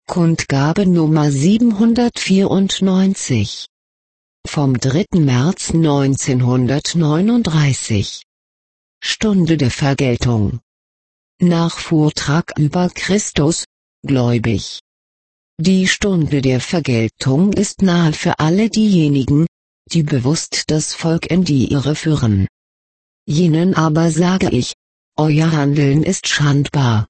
Kundgabe Nummer 794. Vom 3. März 1939. Stunde der Vergeltung. Nach Vortrag über Christus, gläubig. Die Stunde der Vergeltung ist nahe für alle diejenigen, die bewusst das Volk in die Irre führen. Jenen aber sage ich, euer Handeln ist schandbar.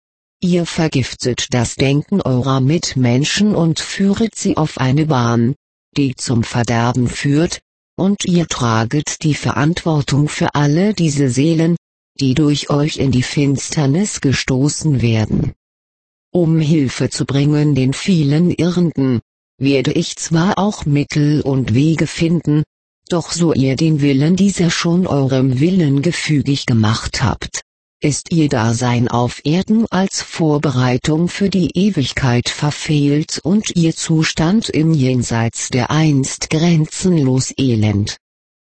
Ihr vergiftet das Denken eurer Mitmenschen und führet sie auf eine Bahn, die zum Verderben führt, und ihr traget die Verantwortung für alle diese Seelen, die durch euch in die Finsternis gestoßen werden. Um Hilfe zu bringen den vielen Irrenden, werde ich zwar auch Mittel und Wege finden, doch so ihr den Willen dieser schon eurem Willen gefügig gemacht habt, ist ihr Dasein auf Erden als Vorbereitung für die Ewigkeit verfehlt und ihr Zustand im Jenseits der einst grenzenlos elend.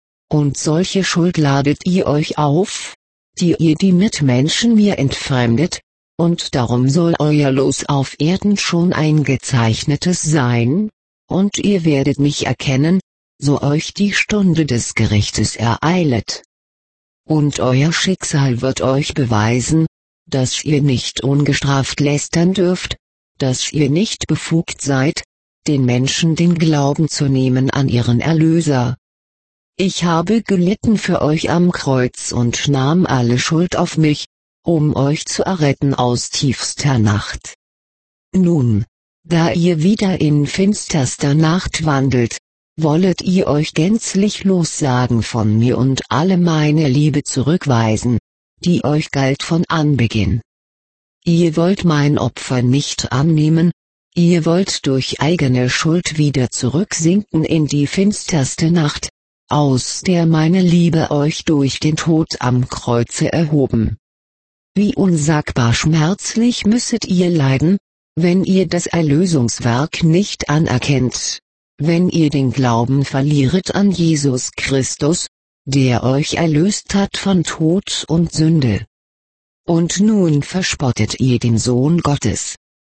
Und solche Schuld ladet ihr euch auf, die ihr die Mitmenschen mir entfremdet, und darum soll euer Los auf Erden schon eingezeichnetes sein, und ihr werdet mich erkennen, so euch die Stunde des Gerichtes ereilet. Und euer Schicksal wird euch beweisen, dass ihr nicht ungestraft lästern dürft, dass ihr nicht befugt seid, den Menschen den Glauben zu nehmen an ihren Erlöser. Ich habe gelitten für euch am Kreuz und nahm alle Schuld auf mich, um euch zu erretten aus tiefster Nacht. Nun, da ihr wieder in finsterster Nacht wandelt, wollet ihr euch gänzlich lossagen von mir und alle meine Liebe zurückweisen, die euch galt von Anbeginn. Ihr wollt mein Opfer nicht annehmen, ihr wollt durch eigene Schuld wieder zurücksinken in die finsterste Nacht, aus der meine Liebe euch durch den Tod am Kreuze erhoben. Wie unsagbar schmerzlich müsset ihr leiden, wenn ihr das Erlösungswerk nicht anerkennt, wenn ihr den Glauben verlieret an Jesus Christus, der euch erlöst hat von Tod und Sünde. Und nun verspottet ihr den Sohn Gottes.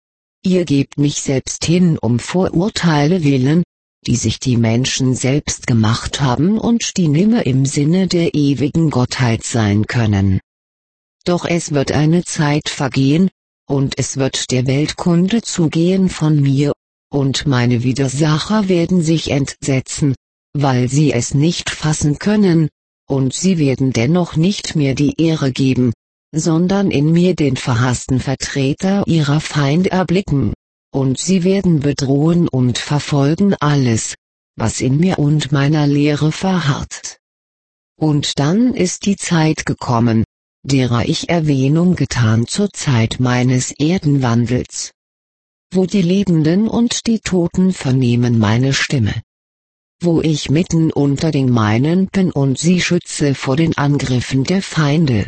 Ihr gebt mich selbst hin um Vorurteile willen, die sich die Menschen selbst gemacht haben und die nimmer im Sinne der ewigen Gottheit sein können. Doch es wird eine Zeit vergehen, und es wird der Weltkunde zugehen von mir, und meine Widersacher werden sich entsetzen, weil sie es nicht fassen können, und sie werden dennoch nicht mehr die Ehre geben, sondern in mir den verhassten Vertreter ihrer Feinde erblicken, und sie werden bedrohen und verfolgen alles, was in mir und meiner Lehre verharrt. Und dann ist die Zeit gekommen, derer ich Erwähnung getan zur Zeit meines Erdenwandels, wo die Lebenden und die Toten vernehmen meine Stimme, wo ich mitten unter den meinen bin und sie schütze vor den Angriffen der Feinde.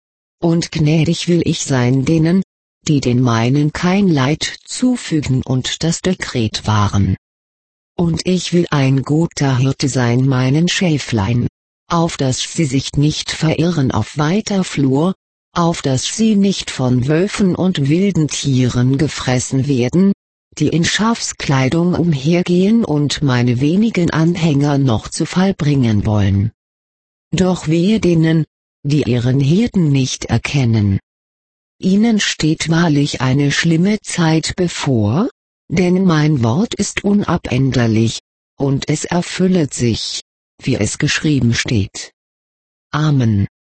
Und gnädig will ich sein denen, die den meinen kein Leid zufügen und das Dekret wahren. Und ich will ein guter Hirte sein meinen Schäflein, auf dass sie sich nicht verirren auf weiter Flur, auf dass sie nicht von Wölfen und wilden Tieren gefressen werden, die in Schafskleidung umhergehen und meine wenigen Anhänger noch zu Fall bringen wollen. Doch wehe denen, die ihren Hirten nicht erkennen. Ihnen steht wahrlich eine schlimme Zeit bevor, denn mein Wort ist unabänderlich, und es erfüllet sich, wie es geschrieben steht. Amen.